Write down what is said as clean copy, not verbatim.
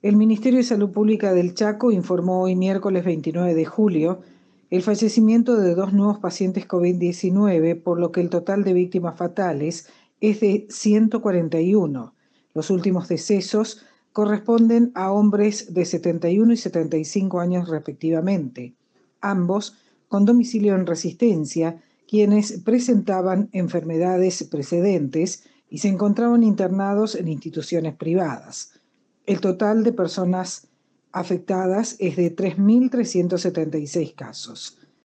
El Ministerio de Salud Pública del Chaco informó hoy miércoles 29 de julio el fallecimiento de 2 nuevos pacientes COVID-19, por lo que el total de víctimas fatales es de 141. Los últimos decesos corresponden a hombres de 71 y 75 años respectivamente, ambos con domicilio en Resistencia, quienes presentaban enfermedades precedentes y se encontraban internados en instituciones privadas. El total de personas afectadas es de 3.376 casos.